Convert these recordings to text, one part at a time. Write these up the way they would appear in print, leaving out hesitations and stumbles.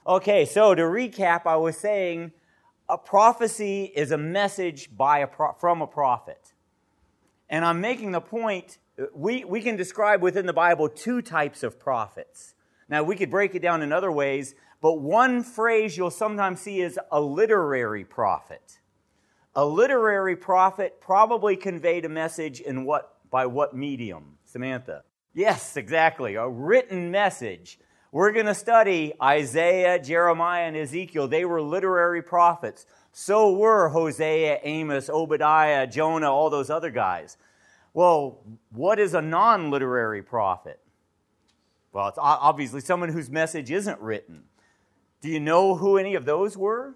Okay, so to recap, I was saying a prophecy is a message from a prophet. And I'm making the point, we can describe within the Bible two types of prophets. Now, we could break it down in other ways, but one phrase you'll sometimes see is a literary prophet. A literary prophet probably conveyed a message by what medium? Samantha? Yes, exactly, a written message. We're going to study Isaiah, Jeremiah, and Ezekiel. They were literary prophets. So were Hosea, Amos, Obadiah, Jonah, all those other guys. Well, what is a non-literary prophet? Well, it's obviously someone whose message isn't written. Do you know who any of those were?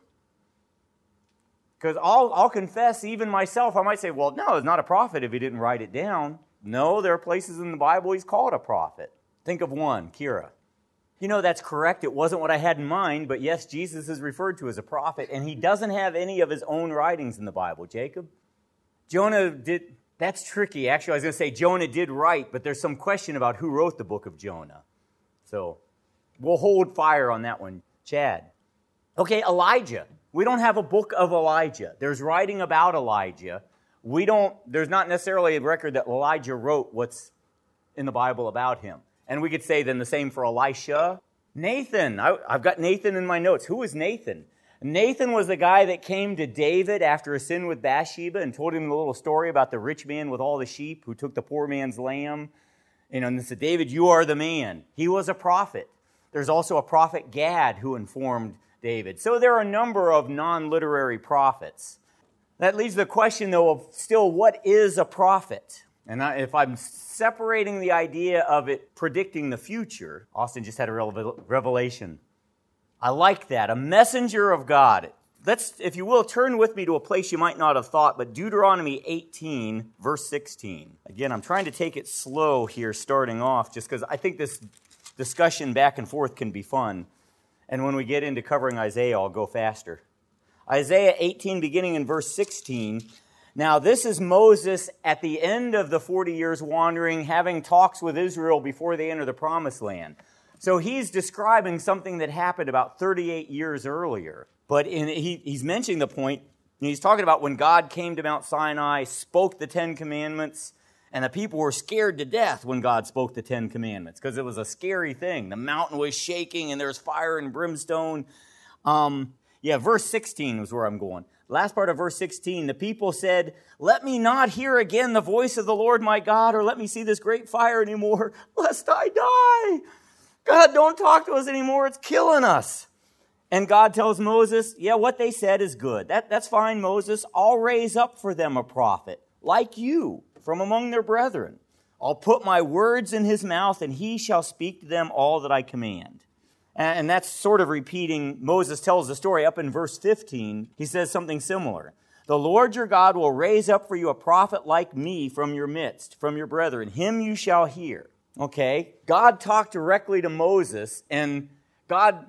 Because I'll confess, even myself, I might say, well, no, it's not a prophet if he didn't write it down. No, there are places in the Bible he's called a prophet. Think of one, Kira. You know, that's correct. It wasn't what I had in mind, but yes, Jesus is referred to as a prophet, and he doesn't have any of his own writings in the Bible. Jacob? Jonah did. That's tricky. Actually, I was going to say Jonah did write, but there's some question about who wrote the book of Jonah. So we'll hold fire on that one. Chad? Okay, Elijah. We don't have a book of Elijah. There's writing about Elijah. There's not necessarily a record that Elijah wrote what's in the Bible about him. And we could say then the same for Elisha. Nathan. I've got Nathan in my notes. Who is Nathan? Nathan was the guy that came to David after a sin with Bathsheba and told him the little story about the rich man with all the sheep who took the poor man's lamb. And said, David, you are the man. He was a prophet. There's also a prophet Gad who informed David. So there are a number of non-literary prophets. That leaves the question, though, of still, what is a prophet? And if I'm separating the idea of it predicting the future, Austin just had a revelation. I like that. A messenger of God. Let's, if you will, turn with me to a place you might not have thought, but Deuteronomy 18, verse 16. Again, I'm trying to take it slow here starting off, just because I think this discussion back and forth can be fun. And when we get into covering Isaiah, I'll go faster. Isaiah 18, beginning in verse 16. Now, this is Moses at the end of the 40 years wandering, having talks with Israel before they enter the Promised Land. So he's describing something that happened about 38 years earlier. But he's mentioning the point, he's talking about when God came to Mount Sinai, spoke the Ten Commandments, and the people were scared to death when God spoke the Ten Commandments, because it was a scary thing. The mountain was shaking, and there was fire and brimstone. Verse 16 was where I'm going. Last part of verse 16, the people said, let me not hear again the voice of the Lord my God, or let me see this great fire anymore, lest I die. God, don't talk to us anymore. It's killing us. And God tells Moses, what they said is good. That's fine, Moses. I'll raise up for them a prophet, like you, from among their brethren. I'll put my words in his mouth, and he shall speak to them all that I command. And that's sort of repeating, Moses tells the story up in verse 15. He says something similar. The Lord your God will raise up for you a prophet like me from your midst, from your brethren. Him you shall hear. Okay, God talked directly to Moses, and let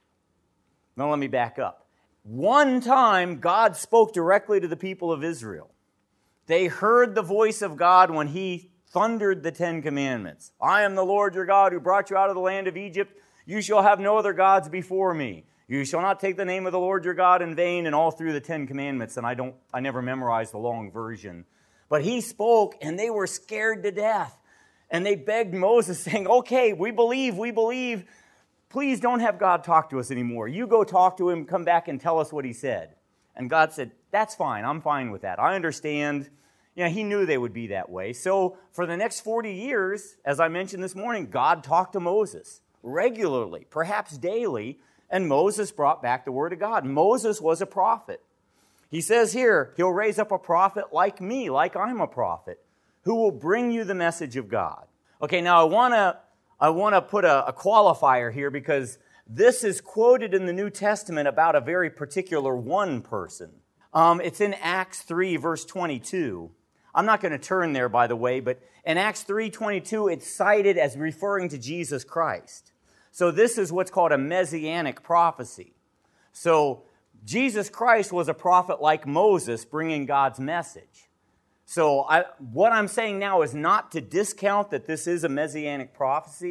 me back up. One time, God spoke directly to the people of Israel. They heard the voice of God when he thundered the Ten Commandments. I am the Lord your God who brought you out of the land of Egypt. You shall have no other gods before me. You shall not take the name of the Lord your God in vain, and all through the Ten Commandments. And I never memorized the long version. But he spoke, and they were scared to death. And they begged Moses, saying, okay, we believe. Please don't have God talk to us anymore. You go talk to him, come back and tell us what he said. And God said, that's fine. I'm fine with that. I understand. He knew they would be that way. So for the next 40 years, as I mentioned this morning, God talked to Moses regularly, perhaps daily, and Moses brought back the word of God. Moses was a prophet. He says here, he'll raise up a prophet like me, like I'm a prophet, who will bring you the message of God. Okay, now I want to put a qualifier here, because this is quoted in the New Testament about a very particular one person. It's in Acts 3, verse 22. I'm not going to turn there, by the way, but in Acts 3:22, it's cited as referring to Jesus Christ. So this is what's called a messianic prophecy. So Jesus Christ was a prophet like Moses, bringing God's message. So what I'm saying now is not to discount that this is a messianic prophecy,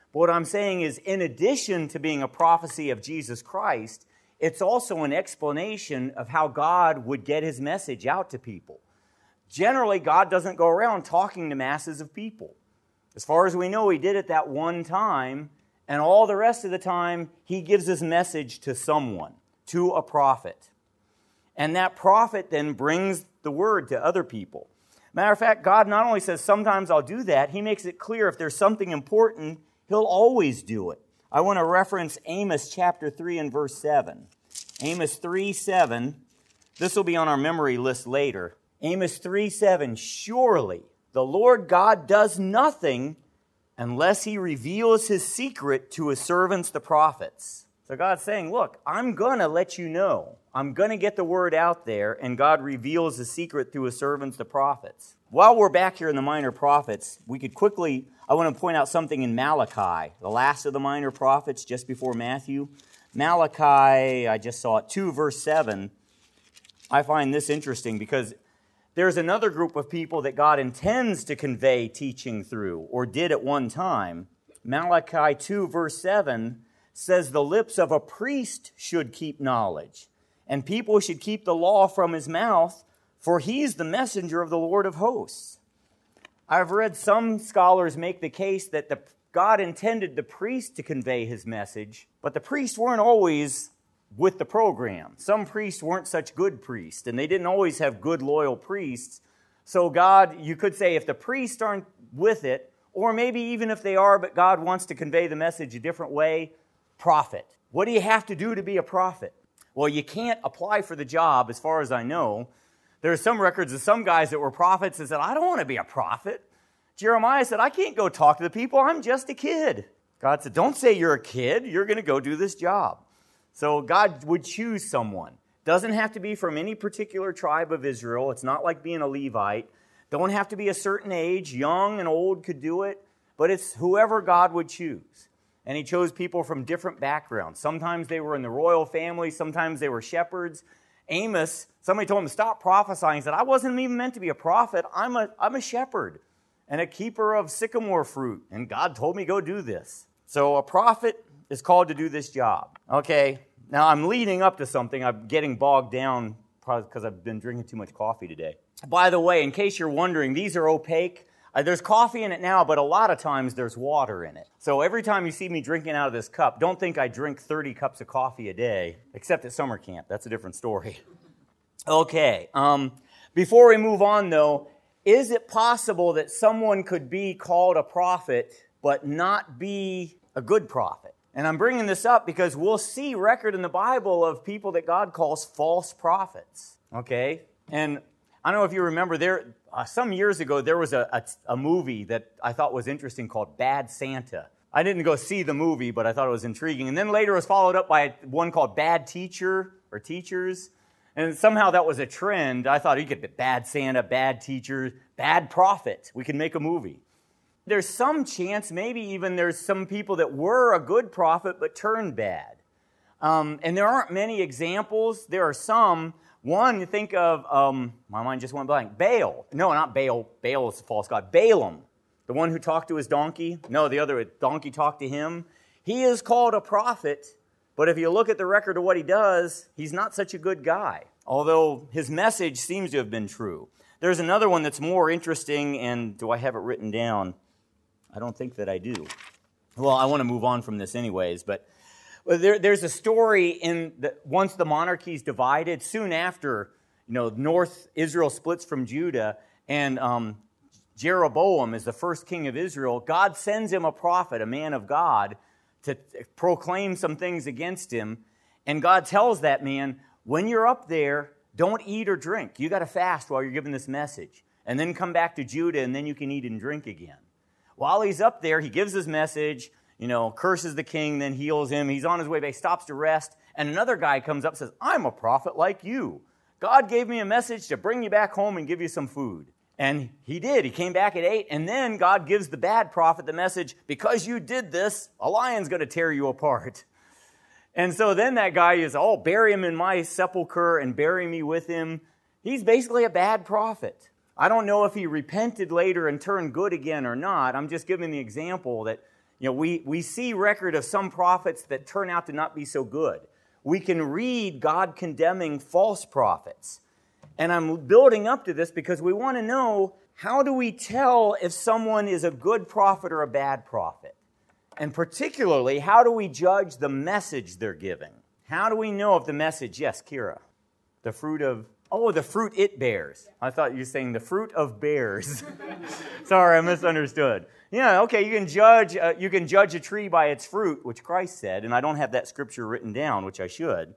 But what I'm saying is, in addition to being a prophecy of Jesus Christ, it's also an explanation of how God would get his message out to people. Generally, God doesn't go around talking to masses of people. As far as we know, he did it that one time, and all the rest of the time, he gives his message to someone, to a prophet. And that prophet then brings the word to other people. Matter of fact, God not only says, sometimes I'll do that, he makes it clear if there's something important, he'll always do it. I want to reference Amos chapter 3 and verse 7. Amos 3:7. This will be on our memory list later. Amos 3:7. Surely the Lord God does nothing unless he reveals his secret to his servants, the prophets. So God's saying, look, I'm going to let you know. I'm going to get the word out there, and God reveals the secret through his servants, the prophets. While we're back here in the minor prophets, I want to point out something in Malachi, the last of the minor prophets, just before Matthew. Malachi, I just saw it, 2 verse 7. I find this interesting because there's another group of people that God intends to convey teaching through, or did at one time. Malachi 2 verse 7 says the lips of a priest should keep knowledge, and people should keep the law from his mouth, for he's the messenger of the Lord of hosts. I've read some scholars make the case that God intended the priest to convey his message, but the priests weren't always with the program. Some priests weren't such good priests, and they didn't always have good, loyal priests. So God, you could say, if the priests aren't with it, or maybe even if they are, but God wants to convey the message a different way, prophet. What do you have to do to be a prophet? Well, you can't apply for the job, as far as I know. There are some records of some guys that were prophets that said, I don't want to be a prophet. Jeremiah said, I can't go talk to the people. I'm just a kid. God said, don't say you're a kid. You're going to go do this job. So God would choose someone. Doesn't have to be from any particular tribe of Israel. It's not like being a Levite. Don't have to be a certain age. Young and old could do it. But it's whoever God would choose. And he chose people from different backgrounds. Sometimes they were in the royal family. Sometimes they were shepherds. Amos, somebody told him to stop prophesying. He said, I wasn't even meant to be a prophet. I'm a shepherd and a keeper of sycamore fruit. And God told me go do this. So a prophet is called to do this job. Okay, now I'm leading up to something. I'm getting bogged down probably because I've been drinking too much coffee today. By the way, in case you're wondering, these are opaque. There's coffee in it now, but a lot of times there's water in it. So every time you see me drinking out of this cup, don't think I drink 30 cups of coffee a day, except at summer camp. That's a different story. Okay, before we move on though, is it possible that someone could be called a prophet but not be a good prophet? And I'm bringing this up because we'll see record in the Bible of people that God calls false prophets. Okay, and I don't know if you remember, some years ago, there was a movie that I thought was interesting called Bad Santa. I didn't go see the movie, but I thought it was intriguing. And then later it was followed up by one called Bad Teacher, or Teachers. And somehow that was a trend. I thought you could be Bad Santa, Bad Teacher, Bad Prophet. We can make a movie. There's some chance, maybe even there's some people that were a good prophet but turned bad. And there aren't many examples. There are some. One, you think of, my mind just went blank, Baal. No, not Baal. Baal is a false god. Balaam, the one who talked to his donkey. No, the other donkey talked to him. He is called a prophet, but if you look at the record of what he does, he's not such a good guy, although his message seems to have been true. There's another one that's more interesting, and do I have it written down? I don't think that I do. Well, I want to move on from this anyways, but there's a story once the monarchy's divided, soon after, North Israel splits from Judah, and Jeroboam is the first king of Israel. God sends him a prophet, a man of God, to proclaim some things against him. And God tells that man, when you're up there, don't eat or drink. You got to fast while you're giving this message. And then come back to Judah, and then you can eat and drink again. While he's up there, he gives his message, curses the king, then heals him. He's on his way back, stops to rest. And another guy comes up and says, I'm a prophet like you. God gave me a message to bring you back home and give you some food. And he did. He came back at 8. And then God gives the bad prophet the message, because you did this, a lion's going to tear you apart. And so then that guy is, bury him in my sepulcher and bury me with him. He's basically a bad prophet. I don't know if he repented later and turned good again or not. I'm just giving the example that, we see record of some prophets that turn out to not be so good. We can read God condemning false prophets. And I'm building up to this because we want to know, how do we tell if someone is a good prophet or a bad prophet? And particularly, how do we judge the message they're giving? How do we know if the message, yes, Kira, the fruit it bears. I thought you were saying the fruit of bears. Sorry, I misunderstood. Yeah, okay, you can judge a tree by its fruit, which Christ said, and I don't have that scripture written down, which I should.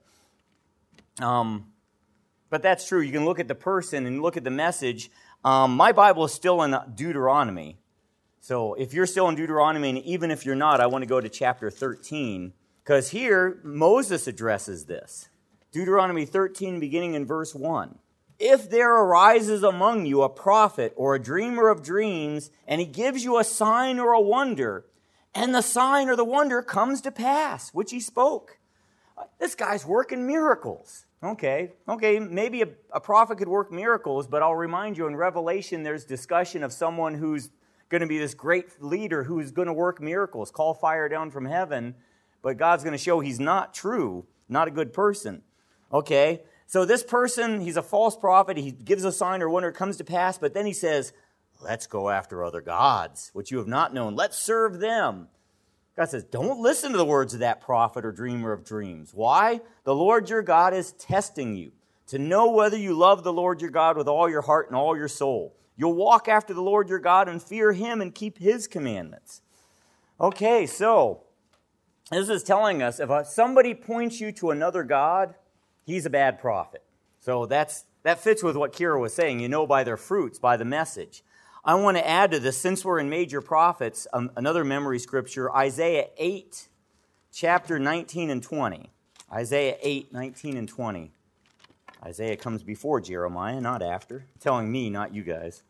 But that's true. You can look at the person and look at the message. My Bible is still in Deuteronomy. So if you're still in Deuteronomy, and even if you're not, I want to go to chapter 13, because here Moses addresses this. Deuteronomy 13, beginning in verse 1. If there arises among you a prophet or a dreamer of dreams, and he gives you a sign or a wonder, and the sign or the wonder comes to pass, which he spoke. This guy's working miracles. Okay, maybe a prophet could work miracles, but I'll remind you, in Revelation, there's discussion of someone who's going to be this great leader who's going to work miracles, call fire down from heaven, but God's going to show he's not true, not a good person. Okay, so this person, he's a false prophet, he gives a sign or wonder, it comes to pass, but then he says, let's go after other gods, which you have not known. Let's serve them. God says, don't listen to the words of that prophet or dreamer of dreams. Why? The Lord your God is testing you to know whether you love the Lord your God with all your heart and all your soul. You'll walk after the Lord your God and fear him and keep his commandments. Okay, so this is telling us if somebody points you to another God, he's a bad prophet. So that fits with what Kira was saying. You know by their fruits, by the message. I want to add to this, since we're in major prophets, another memory scripture, Isaiah 8, chapter 19 and 20. Isaiah 8, 19 and 20. Isaiah comes before Jeremiah, not after. Telling me, not you guys.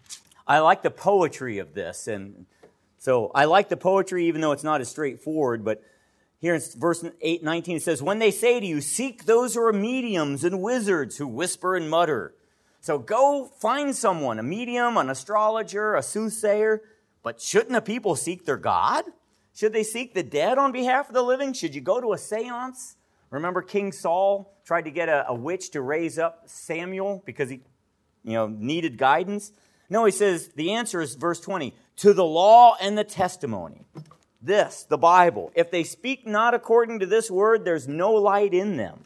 I like the poetry of this. And so I like the poetry even though it's not as straightforward. But here in verse 8, 19, it says, when they say to you, seek those who are mediums and wizards who whisper and mutter. So go find someone, a medium, an astrologer, a soothsayer. But shouldn't the people seek their God? Should they seek the dead on behalf of the living? Should you go to a seance? Remember King Saul tried to get a witch to raise up Samuel because he needed guidance? No, he says, the answer is verse 20, to the law and the testimony. This, the Bible. If they speak not according to this word, there's no light in them.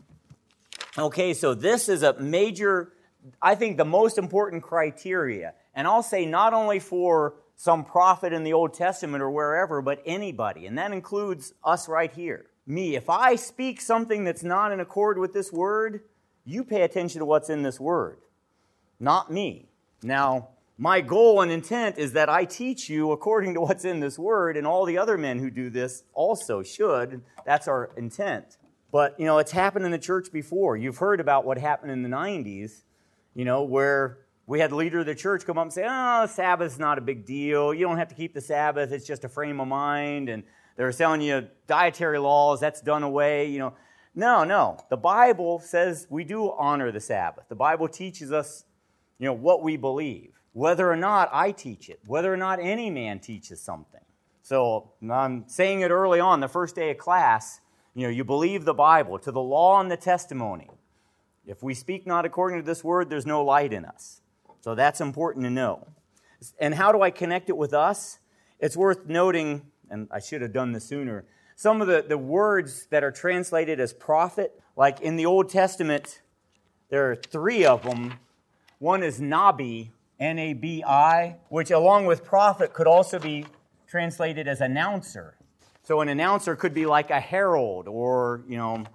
Okay, so this is a major, I think the most important criteria. And I'll say not only for some prophet in the Old Testament or wherever, but anybody. And that includes us right here. Me. If I speak something that's not in accord with this word, you pay attention to what's in this word. Not me. Now, my goal and intent is that I teach you according to what's in this word, and all the other men who do this also should. That's our intent. But, it's happened in the church before. You've heard about what happened in the 90s, where we had the leader of the church come up and say, Sabbath's not a big deal. You don't have to keep the Sabbath. It's just a frame of mind. And they were telling you dietary laws, that's done away. No. The Bible says we do honor the Sabbath. The Bible teaches us, what we believe. Whether or not I teach it, whether or not any man teaches something. So I'm saying it early on, the first day of class, you believe the Bible, to the law and the testimony. If we speak not according to this word, there's no light in us. So that's important to know. And how do I connect it with us? It's worth noting, and I should have done this sooner, some of the words that are translated as prophet, like in the Old Testament, there are 3 of them. One is Nabi, N-A-B-I, which along with prophet could also be translated as announcer. So an announcer could be like a herald or,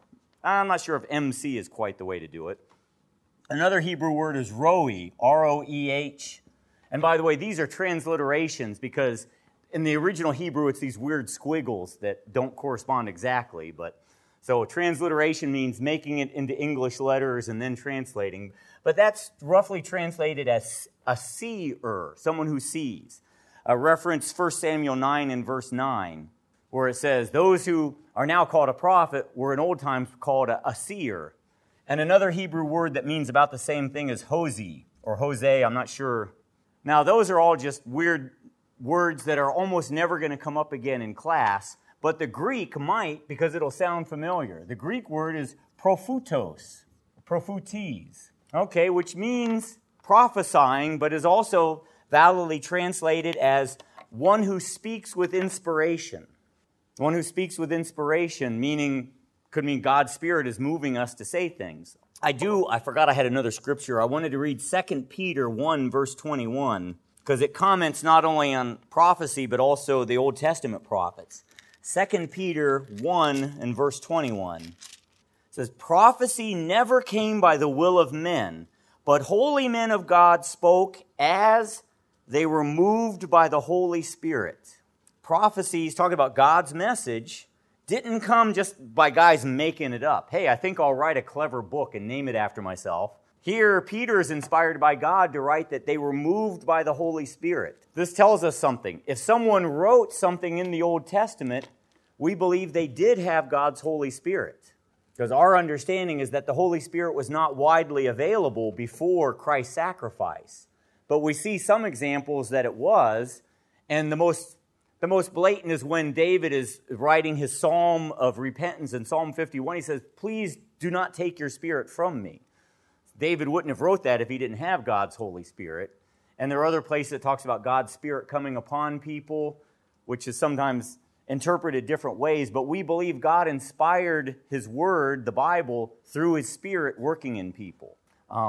I'm not sure if MC is quite the way to do it. Another Hebrew word is Roeh, R-O-E-H. And by the way, these are transliterations because in the original Hebrew, it's these weird squiggles that don't correspond exactly. So transliteration means making it into English letters and then translating. But that's roughly translated as a seer, someone who sees. A reference 1 Samuel 9 and verse 9, where it says, those who are now called a prophet were in old times called a seer. And another Hebrew word that means about the same thing is Hosea, or Jose, I'm not sure. Now, those are all just weird words that are almost never going to come up again in class, but the Greek might, because it'll sound familiar. The Greek word is prophutos, prophutes, okay, which means prophesying, but is also validly translated as one who speaks with inspiration. One who speaks with inspiration, could mean God's Spirit is moving us to say things. I forgot I had another scripture. I wanted to read 2 Peter 1, verse 21, because it comments not only on prophecy, but also the Old Testament prophets. 2 Peter 1 and verse 21 says, prophecy never came by the will of men, but holy men of God spoke as they were moved by the Holy Spirit. Prophecy, he's talking about God's message, didn't come just by guys making it up. Hey, I think I'll write a clever book and name it after myself. Here, Peter is inspired by God to write that they were moved by the Holy Spirit. This tells us something. If someone wrote something in the Old Testament, we believe they did have God's Holy Spirit. Because our understanding is that the Holy Spirit was not widely available before Christ's sacrifice. But we see some examples that it was, and the most blatant is when David is writing his psalm of repentance in Psalm 51. He says, please do not take your Spirit from me. David wouldn't have wrote that if he didn't have God's Holy Spirit. And there are other places that talks about God's Spirit coming upon people, which is sometimes interpreted different ways, but we believe God inspired His Word, the Bible, through His Spirit working in people.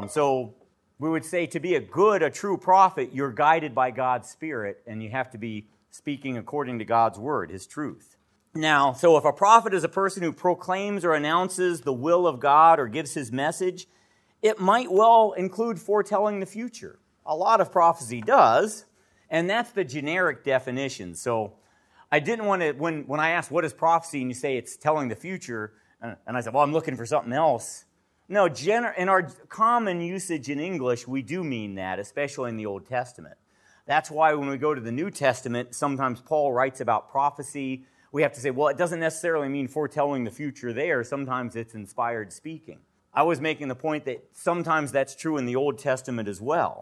So we would say to be a true prophet, you're guided by God's Spirit, and you have to be speaking according to God's Word, His truth. Now, so if a prophet is a person who proclaims or announces the will of God or gives His message, it might well include foretelling the future. A lot of prophecy does, and that's the generic definition. So I didn't want to, when I asked what is prophecy, and you say it's telling the future, and I said, well, I'm looking for something else. No, in our common usage in English, we do mean that, especially in the Old Testament. That's why when we go to the New Testament, sometimes Paul writes about prophecy. We have to say, well, it doesn't necessarily mean foretelling the future there. Sometimes it's inspired speaking. I was making the point that sometimes that's true in the Old Testament as well.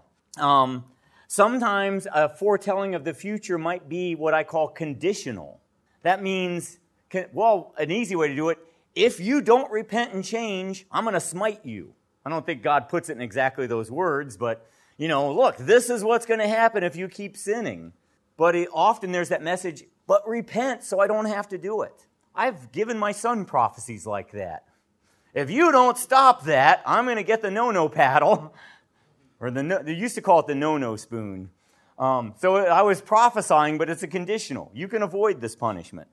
Sometimes a foretelling of the future might be what I call conditional. That means, an easy way to do it, if you don't repent and change, I'm going to smite you. I don't think God puts it in exactly those words, but, look, this is what's going to happen if you keep sinning. But often there's that message, but repent so I don't have to do it. I've given my son prophecies like that. If you don't stop that, I'm going to get the no-no paddle. Or they used to call it the no-no spoon. So I was prophesying, but it's a conditional. You can avoid this punishment.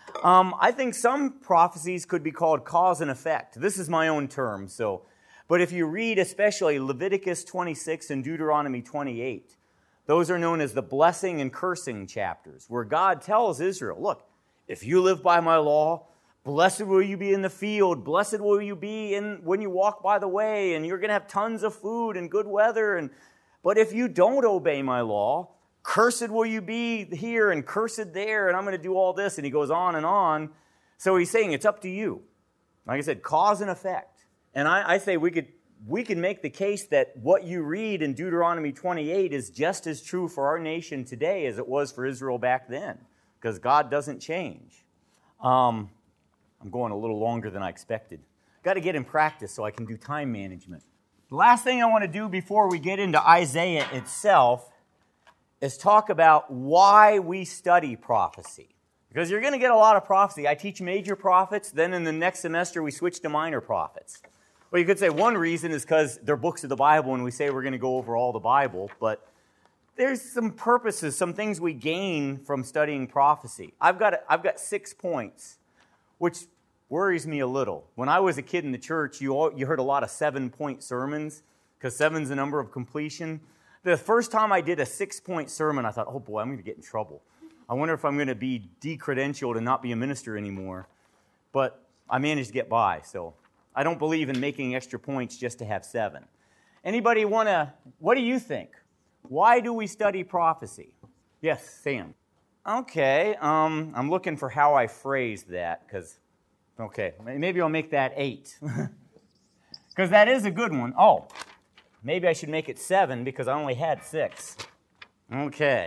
I think some prophecies could be called cause and effect. This is my own term. But if you read especially Leviticus 26 and Deuteronomy 28, those are known as the blessing and cursing chapters, where God tells Israel, look, if you live by my law, blessed will you be in the field, blessed will you be when you walk by the way, and you're going to have tons of food and good weather. But if you don't obey my law, cursed will you be here and cursed there, and I'm going to do all this. And he goes on and on. So he's saying it's up to you. Like I said, cause and effect. And I say we can make the case that what you read in Deuteronomy 28 is just as true for our nation today as it was for Israel back then, because God doesn't change. I'm going a little longer than I expected. Got to get in practice so I can do time management. The last thing I want to do before we get into Isaiah itself is talk about why we study prophecy. Because you're going to get a lot of prophecy. I teach major prophets, then in the next semester we switch to minor prophets. Well, you could say one reason is because they're books of the Bible and we say we're going to go over all the Bible, but there's some purposes, some things we gain from studying prophecy. I've got 6 points, which worries me a little. When I was a kid in the church, you heard a lot of 7-point sermons, because 7's the number of completion. The first time I did a 6-point sermon, I thought, oh boy, I'm going to get in trouble. I wonder if I'm going to be decredentialed and not be a minister anymore. But I managed to get by, so I don't believe in making extra points just to have 7. Anybody what do you think? Why do we study prophecy? Yes, Sam. Okay, I'm looking for how I phrased that, okay, maybe I'll make that 8. Because that is a good one. Oh, maybe I should make it 7 because I only had 6. Okay.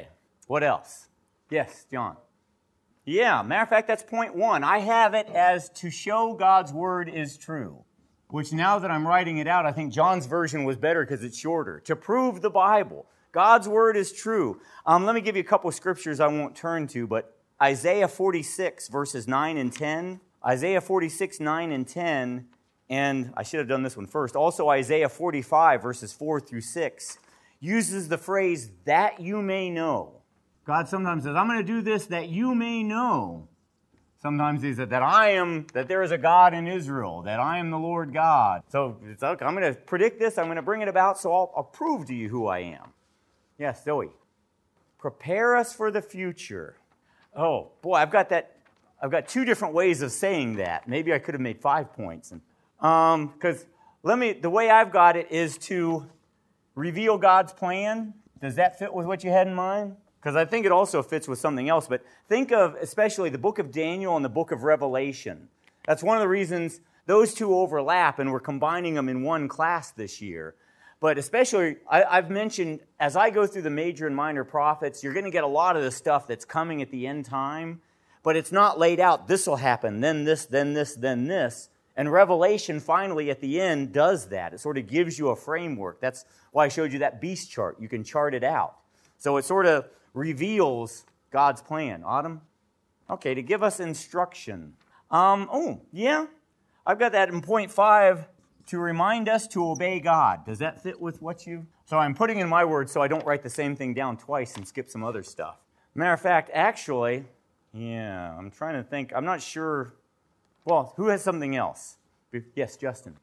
What else? Yes, John. Yeah, matter of fact, that's point 1. I have it as to show God's word is true, which now that I'm writing it out, I think John's version was better because it's shorter. To prove the Bible. God's word is true. Let me give you a couple of scriptures I won't turn to, but Isaiah 46, verses 9 and 10. Isaiah 46, 9 and 10, and I should have done this one first. Also Isaiah 45, verses 4 through 6, uses the phrase, that you may know. God sometimes says, I'm going to do this that you may know. Sometimes he said that there is a God in Israel, that I am the Lord God. So it's okay, I'm going to predict this, I'm going to bring it about, so I'll prove to you who I am. Yes, Zoe. Prepare us for the future. Oh, boy, I've got 2 different ways of saying that. Maybe I could have made 5 points. Because the way I've got it is to reveal God's plan. Does that fit with what you had in mind? Because I think it also fits with something else. But think of especially the book of Daniel and the book of Revelation. That's one of the reasons those 2 overlap, and we're combining them in one class this year. But especially, I've mentioned, as I go through the major and minor prophets, you're going to get a lot of the stuff that's coming at the end time. But it's not laid out, this will happen, then this, then this, then this. And Revelation finally at the end does that. It sort of gives you a framework. That's why I showed you that beast chart. You can chart it out. So it sort of reveals God's plan. Autumn? Okay, to give us instruction. Yeah. I've got that in point 5, to remind us to obey God. Does that fit with what you... So I'm putting in my words so I don't write the same thing down twice and skip some other stuff. Matter of fact, actually... Yeah, I'm trying to think. I'm not sure. Well, who has something else? Yes, Justin.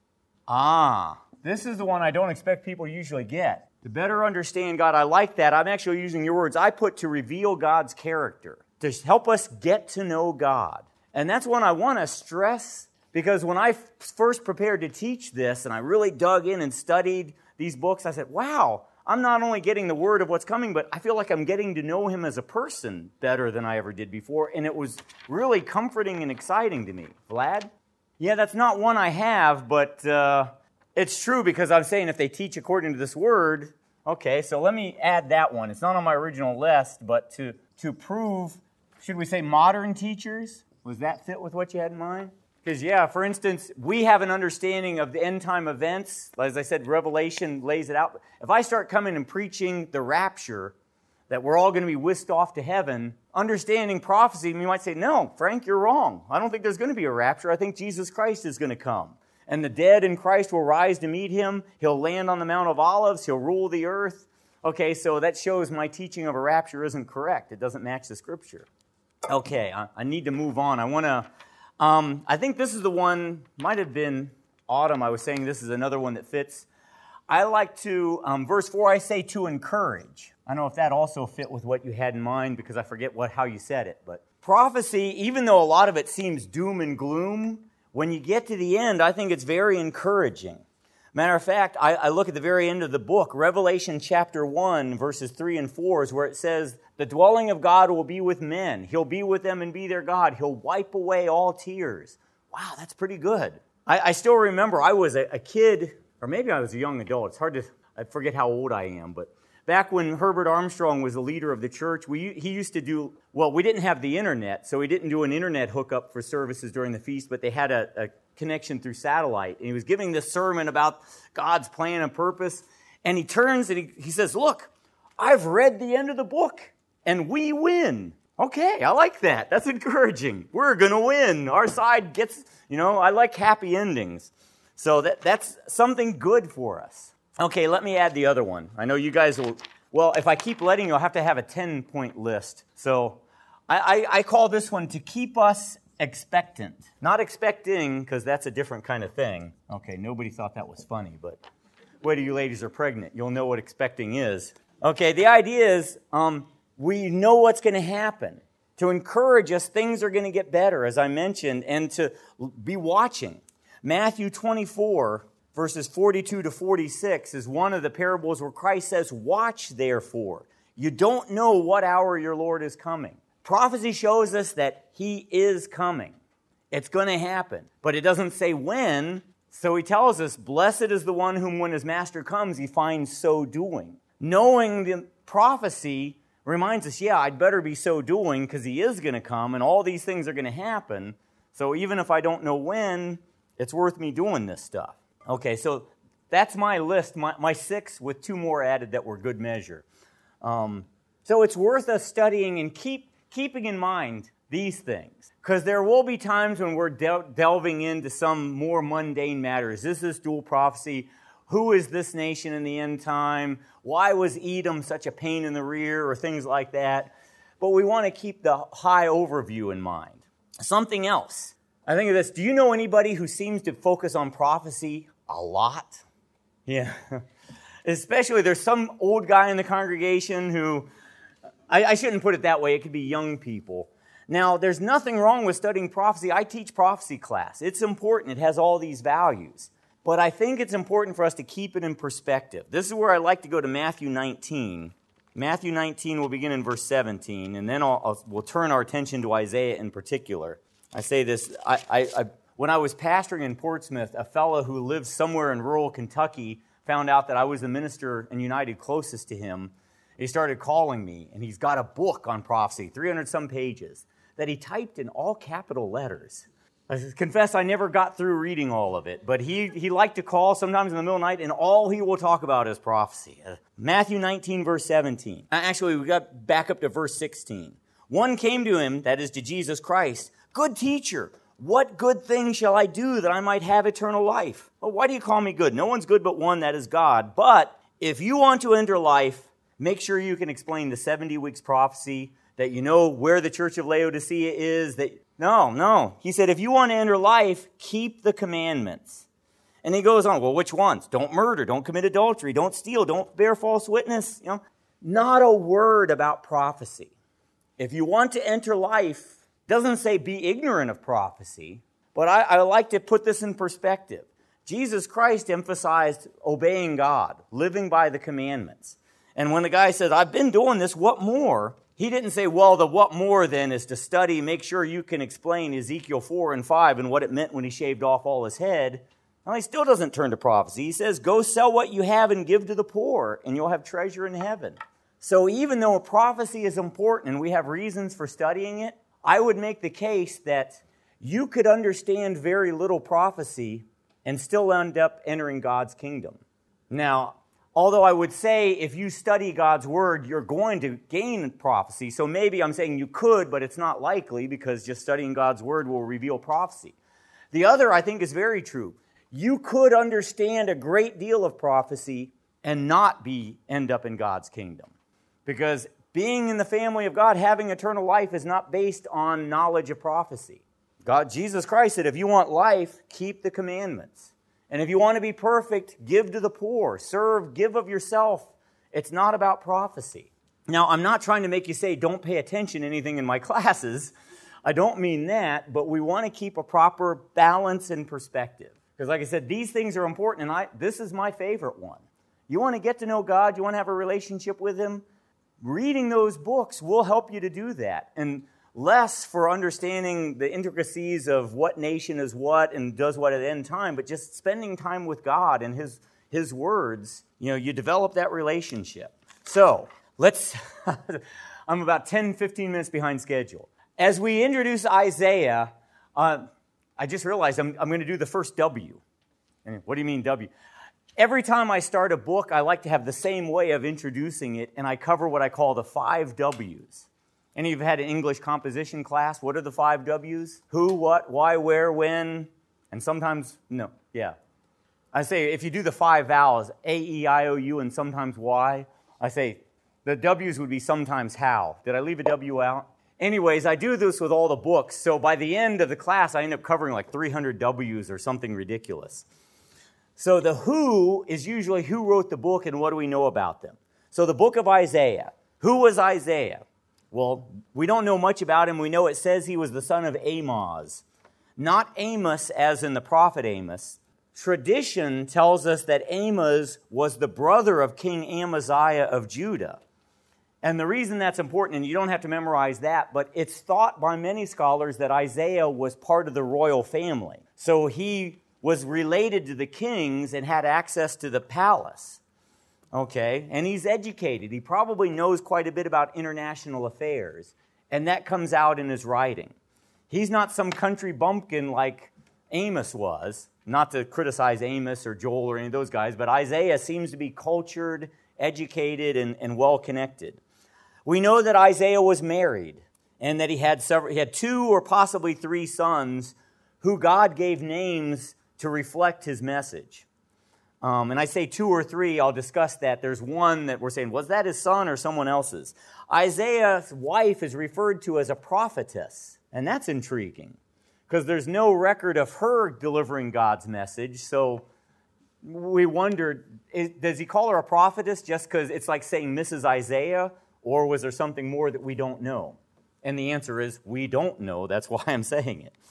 This is the one I don't expect people usually get. To better understand God, I like that. I'm actually using your words. I put to reveal God's character, to help us get to know God. And that's one I want to stress, because when I first prepared to teach this and I really dug in and studied these books, I said, wow, I'm not only getting the word of what's coming, but I feel like I'm getting to know him as a person better than I ever did before, and it was really comforting and exciting to me. Vlad? Yeah, that's not one I have, but it's true, because I'm saying if they teach according to this word, okay, so let me add that one. It's not on my original list, but to prove, should we say modern teachers? Was that fit with what you had in mind? Because, yeah, for instance, we have an understanding of the end-time events. As I said, Revelation lays it out. If I start coming and preaching the rapture, that we're all going to be whisked off to heaven, understanding prophecy, you might say, no, Frank, you're wrong. I don't think there's going to be a rapture. I think Jesus Christ is going to come. And the dead in Christ will rise to meet him. He'll land on the Mount of Olives. He'll rule the earth. Okay, so that shows my teaching of a rapture isn't correct. It doesn't match the Scripture. Okay, I need to move on. I think this is the one, might have been Autumn, I was saying this is another one that fits. I like to, verse 4, I say to encourage. I don't know if that also fit with what you had in mind, because I forget how you said it. But prophecy, even though a lot of it seems doom and gloom, when you get to the end, I think it's very encouraging. Matter of fact, I look at the very end of the book, Revelation chapter 1, verses 3 and 4, is where it says, the dwelling of God will be with men. He'll be with them and be their God. He'll wipe away all tears. Wow, that's pretty good. I still remember I was a kid, or maybe I was a young adult. It's hard to, I forget how old I am, but back when Herbert Armstrong was the leader of the church, he used to do, well, we didn't have the internet, so he didn't do an internet hookup for services during the feast, but they had a connection through satellite. And he was giving this sermon about God's plan and purpose, and he turns and he says, look, I've read the end of the book, and we win. Okay, I like that. That's encouraging. We're going to win. Our side gets, I like happy endings. So that's something good for us. Okay, let me add the other one. I know you guys will, well, if I keep letting you, I'll have to have a 10-point list. So I call this one to keep us expectant. Not expecting, because that's a different kind of thing. Okay, nobody thought that was funny, but wait till you ladies are pregnant. You'll know what expecting is. Okay, the idea is we know what's going to happen. To encourage us, things are going to get better, as I mentioned, and to be watching. Matthew 24, verses 42 to 46 is one of the parables where Christ says, watch therefore. You don't know what hour your Lord is coming. Prophecy shows us that he is coming. It's going to happen. But it doesn't say when, so he tells us, blessed is the one whom when his master comes, he finds so doing. Knowing the prophecy reminds us, yeah, I'd better be so doing because he is going to come and all these things are going to happen. So even if I don't know when, it's worth me doing this stuff. Okay, so that's my list, my 6 with 2 more added that were good measure. So it's worth us studying and keeping in mind these things, because there will be times when we're delving into some more mundane matters. Is this dual prophecy? Who is this nation in the end time? Why was Edom such a pain in the rear, or things like that? But we want to keep the high overview in mind. Something else. I think of this. Do you know anybody who seems to focus on prophecy a lot? Yeah. Especially there's some old guy in the congregation who, I shouldn't put it that way, it could be young people. Now, there's nothing wrong with studying prophecy. I teach prophecy class. It's important. It has all these values. But I think it's important for us to keep it in perspective. This is where I like to go to Matthew 19. Matthew 19 will begin in verse 17, and then we'll turn our attention to Isaiah in particular. I say this, when I was pastoring in Portsmouth, a fellow who lived somewhere in rural Kentucky found out that I was the minister in United closest to him. He started calling me, and he's got a book on prophecy, 300-some pages, that he typed in all capital letters. I confess I never got through reading all of it, but he liked to call sometimes in the middle of the night, and all he will talk about is prophecy. Matthew 19, verse 17. Actually, we got back up to verse 16. One came to him, that is to Jesus Christ, "Good teacher, what good thing shall I do that I might have eternal life?" Well, why do you call me good? No one's good but one, that is God. But if you want to enter life, make sure you can explain the 70 weeks prophecy, that you know where the church of Laodicea is. No. He said, if you want to enter life, keep the commandments. And he goes on, well, which ones? Don't murder, don't commit adultery, don't steal, don't bear false witness. Not a word about prophecy. If you want to enter life, it doesn't say be ignorant of prophecy, but I like to put this in perspective. Jesus Christ emphasized obeying God, living by the commandments. And when the guy says, I've been doing this, what more? He didn't say, well, the what more then is to study, make sure you can explain Ezekiel 4 and 5 and what it meant when he shaved off all his head. Well, he still doesn't turn to prophecy. He says, go sell what you have and give to the poor, and you'll have treasure in heaven. So even though prophecy is important and we have reasons for studying it, I would make the case that you could understand very little prophecy and still end up entering God's kingdom. Now, although I would say if you study God's Word, you're going to gain prophecy. So maybe I'm saying you could, but it's not likely because just studying God's Word will reveal prophecy. The other, I think, is very true. You could understand a great deal of prophecy and not end up in God's kingdom. Because being in the family of God, having eternal life, is not based on knowledge of prophecy. Jesus Christ said, if you want life, keep the commandments. And if you want to be perfect, give to the poor, serve, give of yourself. It's not about prophecy. Now, I'm not trying to make you say, don't pay attention to anything in my classes. I don't mean that, but we want to keep a proper balance and perspective. Because like I said, these things are important, and this is my favorite one. You want to get to know God, you want to have a relationship with Him, reading those books will help you to do that. And less for understanding the intricacies of what nation is what and does what at end time, but just spending time with God and His words, you develop that relationship. So, I'm about 10, 15 minutes behind schedule. As we introduce Isaiah, I just realized I'm going to do the first W. And what do you mean W? Every time I start a book, I like to have the same way of introducing it, and I cover what I call the 5 W's. Any of you had an English composition class? What are the 5 W's? Who, what, why, where, when, and sometimes, no, yeah. I say if you do the 5 vowels, A, E, I, O, U, and sometimes Y, I say the W's would be sometimes how. Did I leave a W out? Anyways, I do this with all the books, so by the end of the class, I end up covering like 300 W's or something ridiculous. So the who is usually who wrote the book and what do we know about them. So the book of Isaiah. Who was Isaiah? Well, we don't know much about him. We know it says he was the son of Amoz. Not Amos as in the prophet Amos. Tradition tells us that Amos was the brother of King Amaziah of Judah. And the reason that's important, and you don't have to memorize that, but it's thought by many scholars that Isaiah was part of the royal family. So he was related to the kings and had access to the palace. Okay, and he's educated. He probably knows quite a bit about international affairs, and that comes out in his writing. He's not some country bumpkin like Amos was, not to criticize Amos or Joel or any of those guys, but Isaiah seems to be cultured, educated, and well-connected. We know that Isaiah was married, and that he had 2 or possibly 3 sons who God gave names to reflect his message. And I say 2 or 3, I'll discuss that. There's one that we're saying, was that his son or someone else's? Isaiah's wife is referred to as a prophetess, and that's intriguing because there's no record of her delivering God's message. So we wondered, does he call her a prophetess just because it's like saying Mrs. Isaiah, or was there something more that we don't know? And the answer is, we don't know. That's why I'm saying it.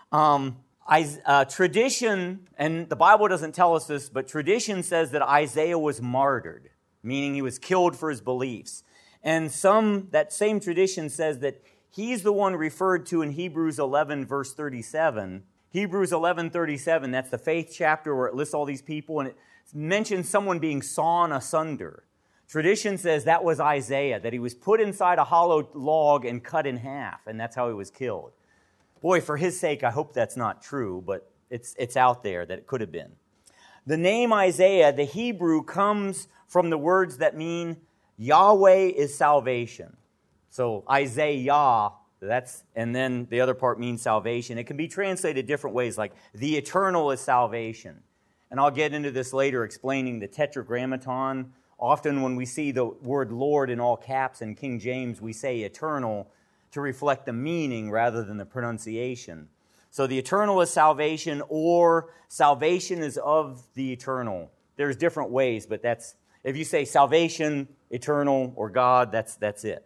Tradition, and the Bible doesn't tell us this, but tradition says that Isaiah was martyred, meaning he was killed for his beliefs. And that same tradition says that he's the one referred to in Hebrews 11, verse 37. Hebrews 11:37, that's the faith chapter where it lists all these people, and it mentions someone being sawn asunder. Tradition says that was Isaiah, that he was put inside a hollow log and cut in half, and that's how he was killed. Boy, for his sake, I hope that's not true, but it's out there that it could have been. The name Isaiah, the Hebrew, comes from the words that mean Yahweh is salvation. So Isaiah, and then the other part means salvation. It can be translated different ways, like the eternal is salvation. And I'll get into this later, explaining the tetragrammaton. Often when we see the word Lord in all caps in King James, we say eternal to reflect the meaning rather than the pronunciation. So the eternal is salvation, or salvation is of the eternal. There's different ways, but if you say salvation, eternal, or God, that's it.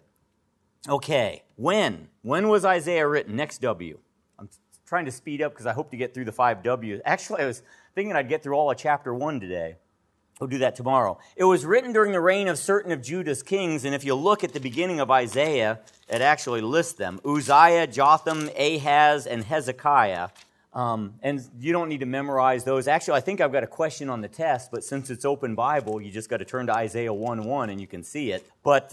Okay, when was Isaiah written? Next W. I'm trying to speed up because I hope to get through the 5 W's. Actually, I was thinking I'd get through all of chapter 1 today. We'll do that tomorrow. It was written during the reign of certain of Judah's kings, and if you look at the beginning of Isaiah, it actually lists them. Uzziah, Jotham, Ahaz, and Hezekiah. And you don't need to memorize those. Actually, I think I've got a question on the test, but since it's open Bible, you just got to turn to Isaiah 1:1 and you can see it. But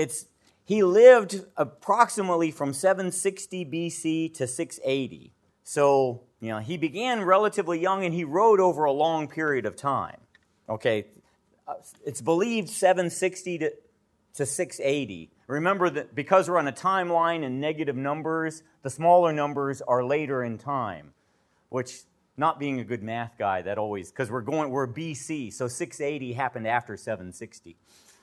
he lived approximately from 760 BC to 680. So, he began relatively young, and he wrote over a long period of time. Okay, it's believed 760 to 680. Remember that because we're on a timeline and negative numbers, the smaller numbers are later in time, which, not being a good math guy, that always, because we're BC, so 680 happened after 760.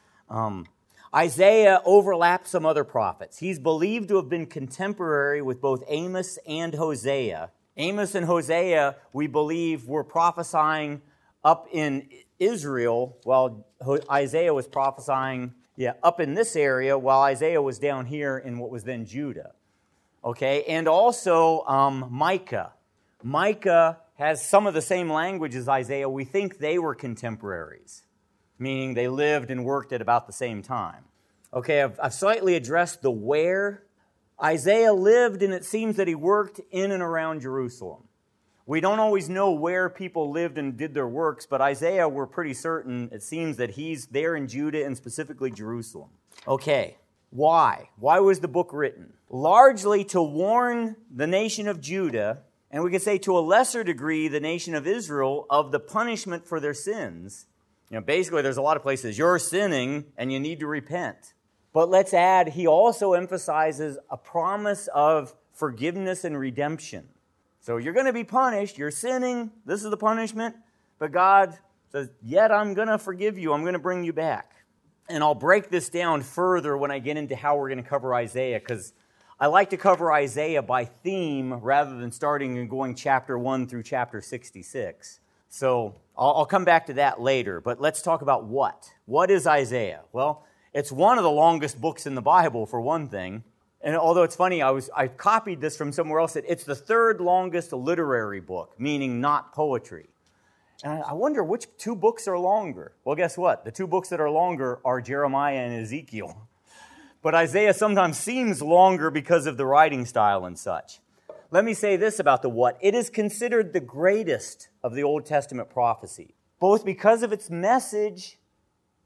Isaiah overlapped some other prophets. He's believed to have been contemporary with both Amos and Hosea. Amos and Hosea, we believe, were prophesying up in Israel, while Isaiah was prophesying up in this area, while Isaiah was down here in what was then Judah. Okay, and also Micah. Micah has some of the same language as Isaiah. We think they were contemporaries, meaning they lived and worked at about the same time. Okay, I've slightly addressed the where. Isaiah lived, and it seems that he worked in and around Jerusalem. We don't always know where people lived and did their works, but Isaiah, we're pretty certain, it seems that he's there in Judah and specifically Jerusalem. Okay, why? Why was the book written? Largely to warn the nation of Judah, and we could say to a lesser degree the nation of Israel, of the punishment for their sins. Basically there's a lot of places, you're sinning and you need to repent. But let's add, he also emphasizes a promise of forgiveness and redemption. So you're going to be punished, you're sinning, this is the punishment, but God says, yet I'm going to forgive you, I'm going to bring you back. And I'll break this down further when I get into how we're going to cover Isaiah, because I like to cover Isaiah by theme rather than starting and going chapter 1 through chapter 66. So I'll come back to that later, but let's talk about what. What is Isaiah? Well, it's one of the longest books in the Bible, for one thing. And although it's funny, I copied this from somewhere else. It's the 3rd longest literary book, meaning not poetry. And I wonder which 2 books are longer. Well, guess what? The 2 books that are longer are Jeremiah and Ezekiel. But Isaiah sometimes seems longer because of the writing style and such. Let me say this about the what. It is considered the greatest of the Old Testament prophecy, both because of its message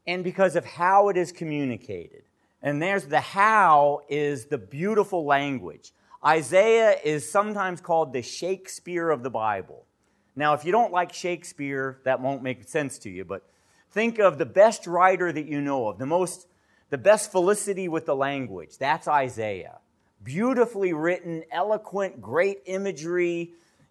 and because of how it is communicated. And there's the how is the beautiful language. Isaiah is sometimes called the Shakespeare of the Bible. Now, if you don't like Shakespeare, that won't make sense to you, but think of the best writer that you know of, the best felicity with the language. That's Isaiah. Beautifully written, eloquent, great imagery,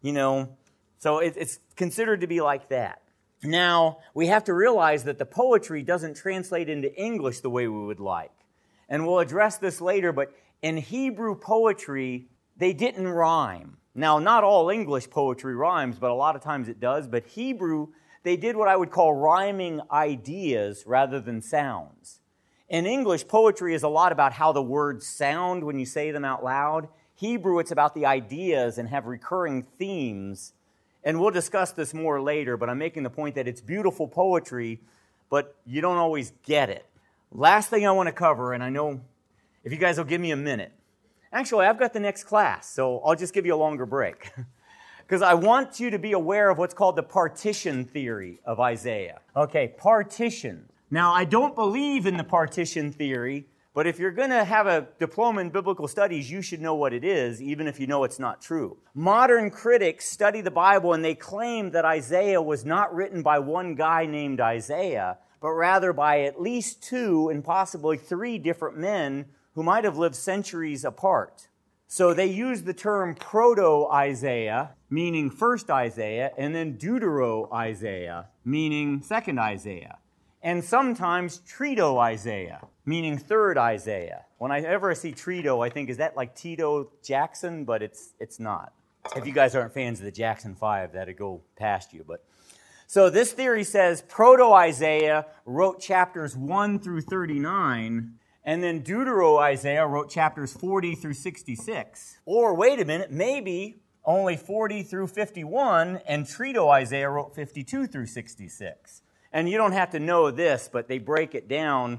so it's considered to be like that. Now, we have to realize that the poetry doesn't translate into English the way we would like. And we'll address this later, but in Hebrew poetry, they didn't rhyme. Now, not all English poetry rhymes, but a lot of times it does. But Hebrew, they did what I would call rhyming ideas rather than sounds. In English, poetry is a lot about how the words sound when you say them out loud. Hebrew, it's about the ideas and have recurring themes. And we'll discuss this more later, but I'm making the point that it's beautiful poetry, but you don't always get it. Last thing I want to cover, and I know if you guys will give me a minute. Actually, I've got the next class, so I'll just give you a longer break. Because I want you to be aware of what's called the partition theory of Isaiah. Okay, partition. Now, I don't believe in the partition theory, but if you're going to have a diploma in biblical studies, you should know what it is, even if you know it's not true. Modern critics study the Bible, and they claim that Isaiah was not written by one guy named Isaiah, but rather by at least 2 and possibly 3 different men who might have lived centuries apart. So they use the term Proto-Isaiah, meaning first Isaiah, and then Deutero-Isaiah, meaning second Isaiah. And sometimes Trito-Isaiah, meaning third Isaiah. When I ever see Trito, I think, is that like Tito Jackson? But it's not. If you guys aren't fans of the Jackson 5, that'd go past you. So this theory says Proto-Isaiah wrote chapters 1 through 39, and then Deutero-Isaiah wrote chapters 40 through 66. Or, wait a minute, maybe only 40 through 51, and Trito-Isaiah wrote 52 through 66. And you don't have to know this, but they break it down,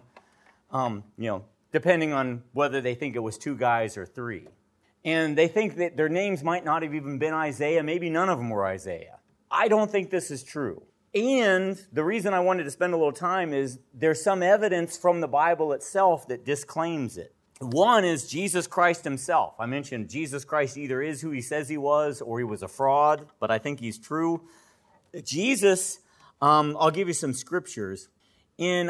depending on whether they think it was 2 guys or 3. And they think that their names might not have even been Isaiah. Maybe none of them were Isaiah. I don't think this is true. And the reason I wanted to spend a little time is there's some evidence from the Bible itself that disclaims it. One is Jesus Christ himself. I mentioned Jesus Christ either is who he says he was or he was a fraud, but I think he's true. Jesus, I'll give you some scriptures. In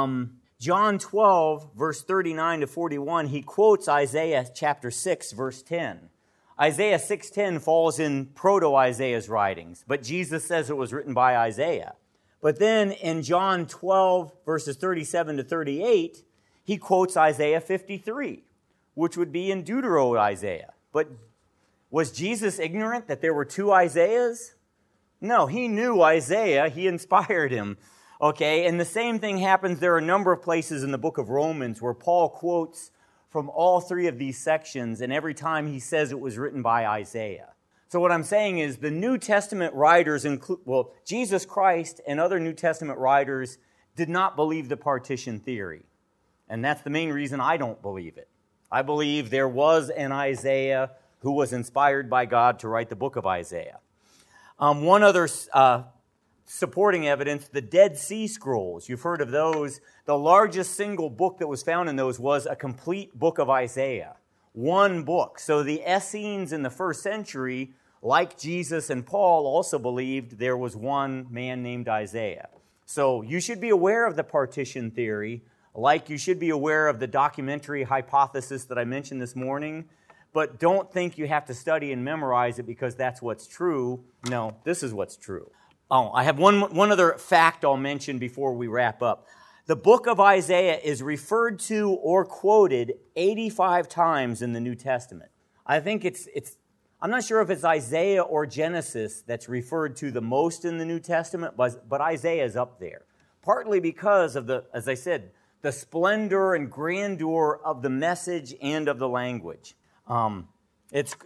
John 12, verse 39 to 41, he quotes Isaiah chapter 6, verse 10. Isaiah 6:10 falls in Proto-Isaiah's writings, but Jesus says it was written by Isaiah. But then in John 12, verses 37 to 38, he quotes Isaiah 53, which would be in Deutero-Isaiah. But was Jesus ignorant that there were 2 Isaiahs? No, he knew Isaiah. He inspired him. Okay, and the same thing happens. There are a number of places in the book of Romans where Paul quotes from all 3 of these sections, and every time he says it was written by Isaiah. So what I'm saying is the New Testament writers, Jesus Christ and other New Testament writers did not believe the partition theory. And that's the main reason I don't believe it. I believe there was an Isaiah who was inspired by God to write the book of Isaiah. One other supporting evidence, the Dead Sea Scrolls. You've heard of those. The largest single book that was found in those was a complete book of Isaiah. One book. So the Essenes in the first century, like Jesus and Paul, also believed there was one man named Isaiah. So you should be aware of the partition theory, like you should be aware of the documentary hypothesis that I mentioned this morning, but don't think you have to study and memorize it because that's what's true. No, this is what's true. Oh, I have one other fact I'll mention before we wrap up. The book of Isaiah is referred to or quoted 85 times in the New Testament. I think I'm not sure if it's Isaiah or Genesis that's referred to the most in the New Testament, but Isaiah is up there. Partly because of as I said, the splendor and grandeur of the message and of the language. It's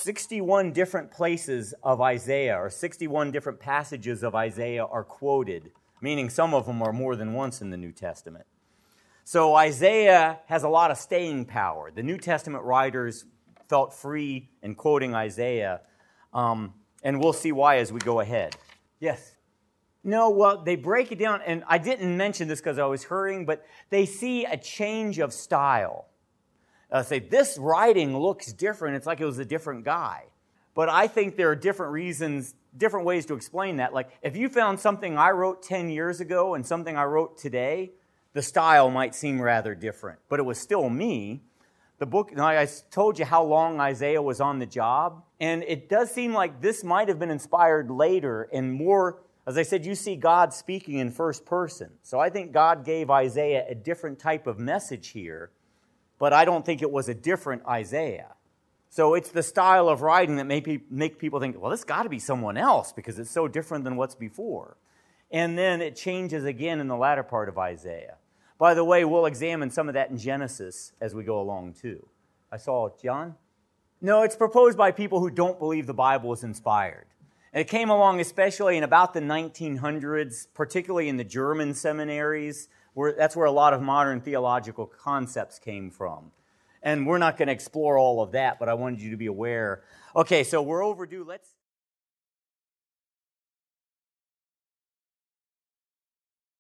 61 different places of Isaiah, or 61 different passages of Isaiah are quoted, meaning some of them are more than once in the New Testament. So Isaiah has a lot of staying power. The New Testament writers felt free in quoting Isaiah, and we'll see why as we go ahead. Yes? No, well, they break it down, and I didn't mention this because I was hurrying, but they see a change of style. Say, this writing looks different. It's like it was a different guy. But I think there are different reasons, different ways to explain that. Like, if you found something I wrote 10 years ago and something I wrote today, the style might seem rather different. But it was still me. The book, I told you how long Isaiah was on the job, and it does seem like this might have been inspired later and more. As I said, you see God speaking in first person. So I think God gave Isaiah a different type of message here, but I don't think it was a different Isaiah. So it's the style of writing that make people think, well, this got to be someone else because it's so different than what's before. And then it changes again in the latter part of Isaiah. By the way, we'll examine some of that in Genesis as we go along too. I saw John? No, it's proposed by people who don't believe the Bible is inspired. And it came along especially in about the 1900s, particularly in the German seminaries, that's where a lot of modern theological concepts came from. And we're not going to explore all of that, but I wanted you to be aware. Okay, so we're overdue. Let's